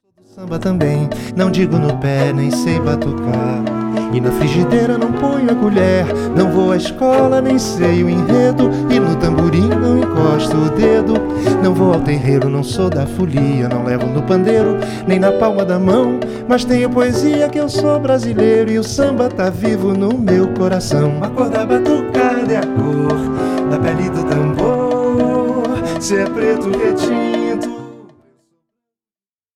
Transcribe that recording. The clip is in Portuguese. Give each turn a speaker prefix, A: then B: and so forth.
A: Samba também, não digo no pé, nem sei batucar. E na frigideira não ponho a colher. Não vou à escola, nem sei o enredo. E no tamborim não encosto o dedo. Não vou ao terreiro, não sou da folia. Não levo no pandeiro, nem na palma da mão. Mas tenho poesia que eu sou brasileiro. E o samba tá vivo no meu coração. A cor da batucada é a cor da pele do tambor. Se é preto, retinho,